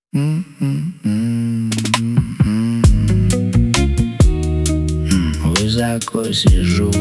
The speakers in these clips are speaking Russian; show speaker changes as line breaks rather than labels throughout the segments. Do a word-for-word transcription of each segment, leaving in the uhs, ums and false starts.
Высоко сижу.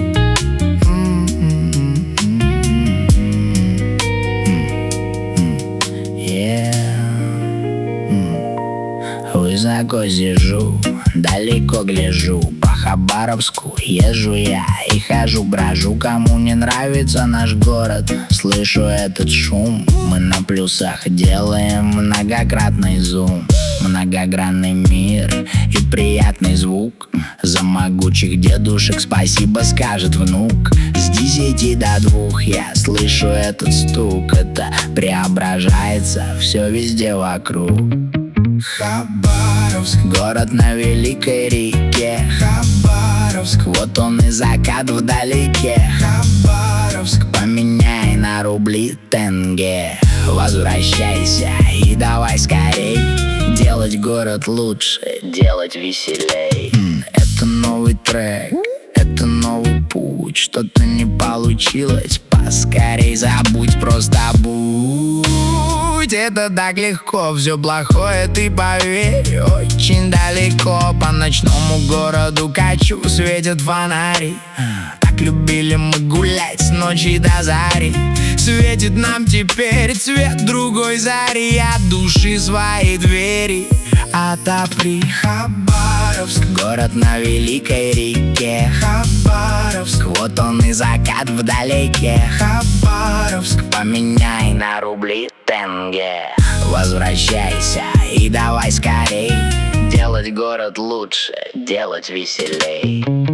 Высоко сижу, далеко гляжу. По Хабаровску езжу я и хожу, брожу. Кому не нравится наш город, слышу этот шум. Мы на плюсах делаем многократный зум. Многогранный мир и приятный звук. За могучих дедушек спасибо скажет внук. С десяти до двух я слышу этот стук. Это преображается все везде вокруг.
Хабаровск,
город на великой реке.
Хабаровск,
вот он и закат вдалеке.
Хабаровск,
поменяй на рубли тенге. Возвращайся и давай скорей делать город лучше, делать веселей. Это новый трек, это новый путь. Что-то не получилось, поскорей забудь, просто будь. Это так легко, все плохое ты поверь. Очень далеко по ночному городу качу, светят фонари. Так любили мы гулять с ночи до зари. Светит нам теперь цвет другой зари. От души свои двери отопри.
Хабаровск,
город на великой реке.
Хабаровск,
вот он и закат вдалеке.
Хабаровск,
поменяй на рубли тенге. Возвращайся и давай скорей делать город лучше, делать веселей.